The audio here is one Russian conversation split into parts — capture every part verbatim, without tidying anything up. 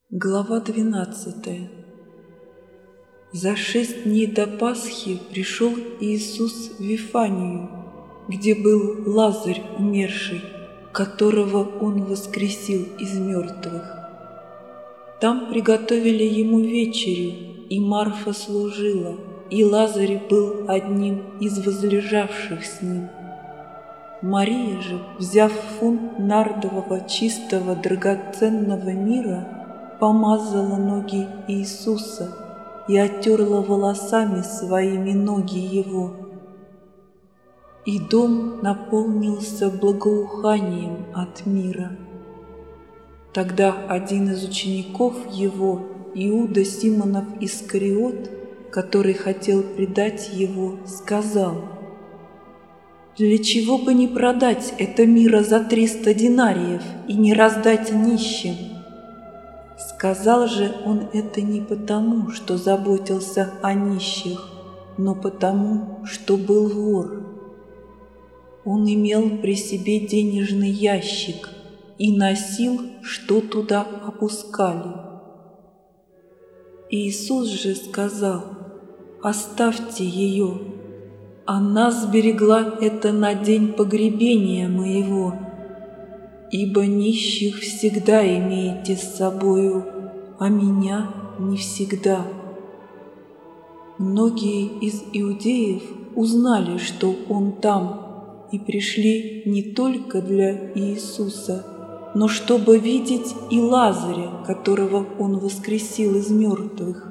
Глава двенадцатая. За шесть дней до Пасхи пришел Иисус в Вифанию, где был Лазарь умерший, которого Он воскресил из мертвых. Там приготовили Ему вечерю, и Марфа служила, и Лазарь был одним из возлежавших с Ним. Мария же, взяв фунт нардового чистого драгоценного мира, помазала ноги Иисуса и оттерла волосами своими ноги Его. И дом наполнился благоуханием от мира. Тогда один из учеников Его, Иуда Симонов Искариот, который хотел предать Его, сказал: «Для чего бы не продать это мира за триста динариев и не раздать нищим?» Сказал же он это не потому, что заботился о нищих, но потому, что был вор. Он имел при себе денежный ящик и носил, что туда опускали. Иисус же сказал: «Оставьте ее, она сберегла это на день погребения моего. Ибо нищих всегда имеете с собою, а меня не всегда». Многие из иудеев узнали, что Он там, и пришли не только для Иисуса, но чтобы видеть и Лазаря, которого Он воскресил из мертвых.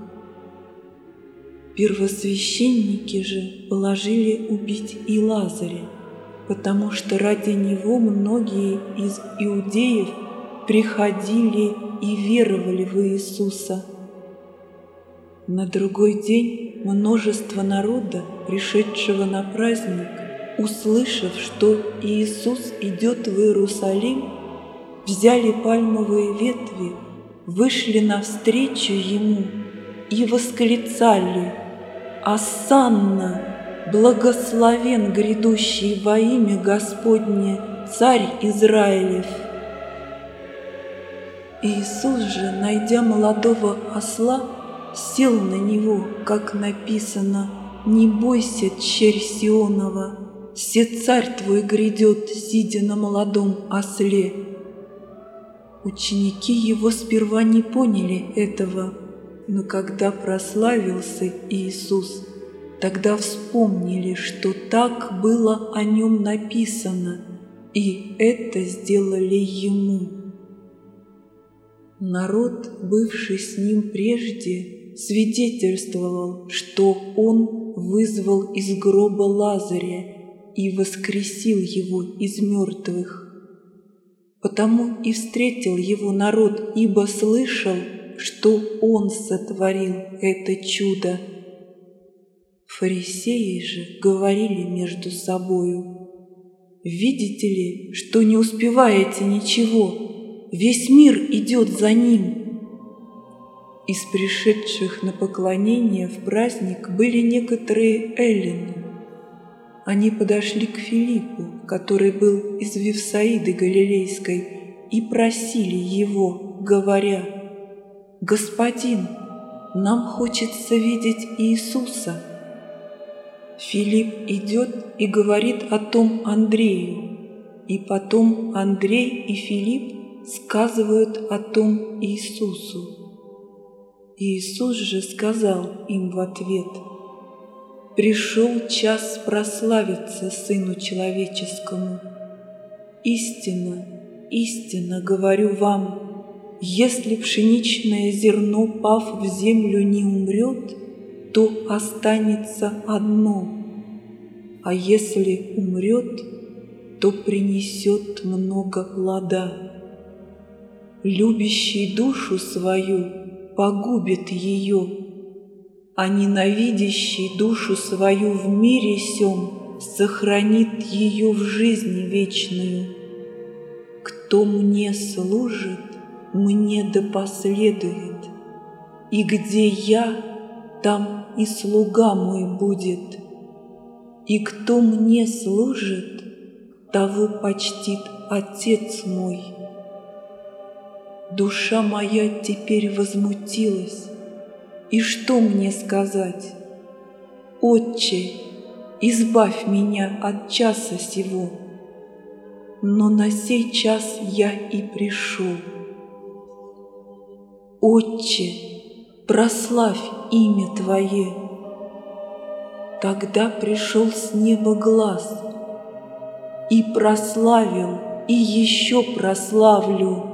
Первосвященники же положили убить и Лазаря, потому что ради него многие из иудеев приходили и веровали в Иисуса. На другой день множество народа, пришедшего на праздник, услышав, что Иисус идет в Иерусалим, взяли пальмовые ветви, вышли навстречу Ему и восклицали: «Осанна! Благословен грядущий во имя Господне, Царь Израилев!» Иисус же, найдя молодого осла, сел на него, как написано: «Не бойся, черь Сионова, се царь твой грядет, сидя на молодом осле». Ученики Его сперва не поняли этого, но когда прославился Иисус, тогда вспомнили, что так было о Нем написано, и это сделали Ему. Народ, бывший с Ним прежде, свидетельствовал, что Он вызвал из гроба Лазаря и воскресил его из мертвых. Потому и встретил Его народ, ибо слышал, что Он сотворил это чудо. Фарисеи же говорили между собою: «Видите ли, что не успеваете ничего? Весь мир идет за Ним». Из пришедших на поклонение в праздник были некоторые эллины. Они подошли к Филиппу, который был из Вифсаиды Галилейской, и просили его, говоря: «Господин, нам хочется видеть Иисуса». Филипп идет и говорит о том Андрею, и потом Андрей и Филипп сказывают о том Иисусу. Иисус же сказал им в ответ: «Пришел час прославиться Сыну Человеческому. Истинно, истинно говорю вам, если пшеничное зерно, пав в землю, не умрет, то останется одно, а если умрет, то принесет много плода. Любящий душу свою погубит ее, а ненавидящий душу свою в мире сем сохранит ее в жизни вечную. Кто мне служит, мне да последует, и где я, там и слуга мой будет. И кто мне служит, того почтит Отец мой». Душа моя теперь возмутилась. И что мне сказать? Отче, избавь меня от часа сего. Но на сей час я и пришел. Отче, прославь имя Твое. Тогда пришел с неба глас, и прославил, и еще прославлю.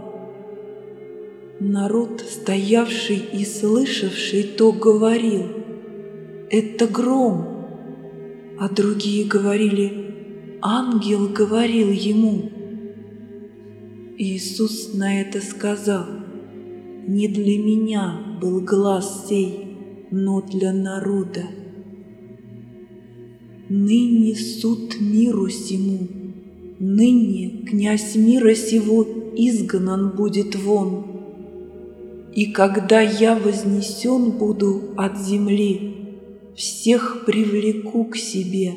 Народ, стоявший и слышавший то, говорил: это гром. А другие говорили: ангел говорил ему. Иисус на это сказал: не для меня был глас сей, но для народа. Ныне суд миру сему, ныне князь мира сего изгнан будет вон. И когда я вознесен буду от земли, всех привлеку к себе.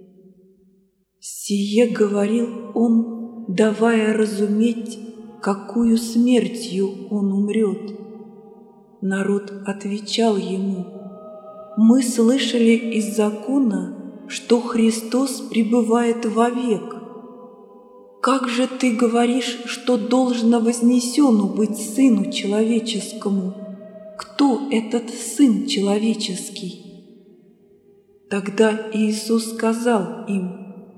Сие говорил он, давая разуметь, какую смертью он умрет. Народ отвечал ему: мы слышали из закона, что Христос пребывает вовек. Как же ты говоришь, что должно вознесену быть Сыну Человеческому? Кто этот Сын Человеческий? Тогда Иисус сказал им: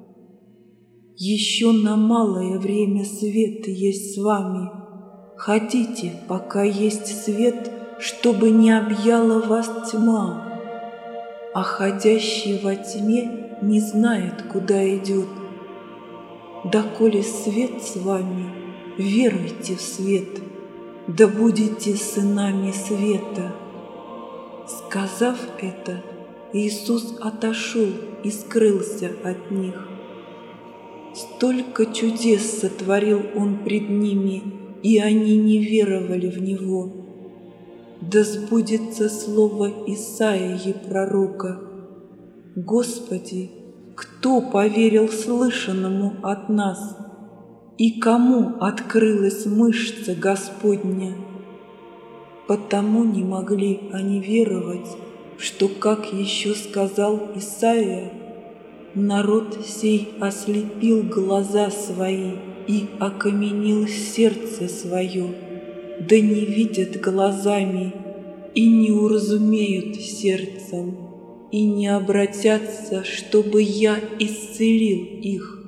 еще на малое время свет есть с вами. Ходите, пока есть свет, чтобы не объяла вас тьма. А ходящий во тьме не знает, куда идет. Доколе свет с вами, веруйте в свет, да будете сынами света. Сказав это, Иисус отошел и скрылся от них. Столько чудес сотворил Он пред ними, и они не веровали в Него. Да сбудется слово Исаии пророка: Господи, кто поверил слышанному от нас, и кому открылась мышца Господня? Потому не могли они веровать, что, как еще сказал Исаия, народ сей ослепил глаза свои и окаменил сердце свое, да не видят глазами и не уразумеют сердцем, и не обратятся, чтобы я исцелил их.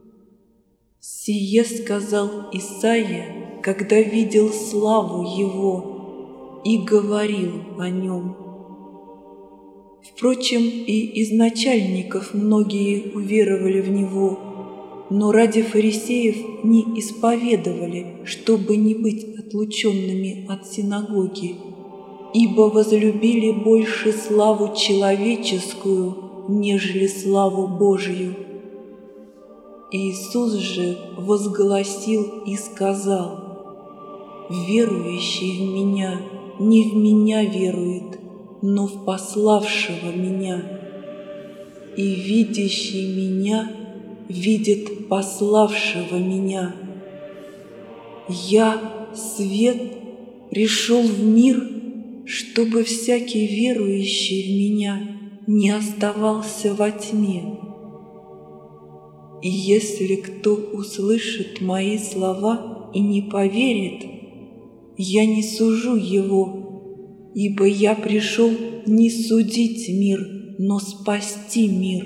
Сие сказал Исаия, когда видел славу Его, и говорил о Нем. Впрочем, и из начальников многие уверовали в Него, но ради фарисеев не исповедовали, чтобы не быть отлученными от синагоги, ибо возлюбили больше славу человеческую, нежели славу Божию. Иисус же возгласил и сказал: верующий в Меня не в Меня верует, но в пославшего Меня. И видящий Меня видит пославшего Меня. Я, свет, пришел в мир, чтобы всякий верующий в Меня не оставался во тьме. И если кто услышит мои слова и не поверит, я не сужу его, ибо я пришел не судить мир, но спасти мир.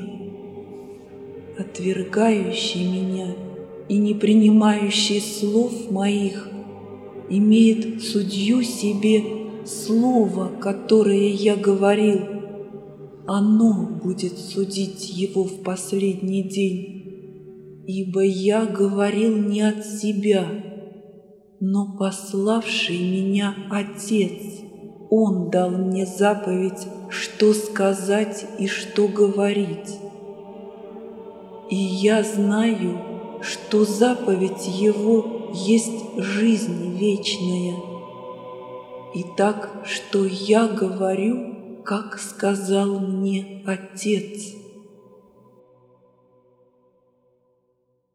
Отвергающий меня и не принимающий слов моих имеет судью себе слово, которое я говорил. Оно будет судить его в последний день. Ибо я говорил не от себя, но пославший меня Отец, Он дал мне заповедь, что сказать и что говорить. И я знаю, что заповедь Его есть жизнь вечная. И так, что я говорю, как сказал мне Отец.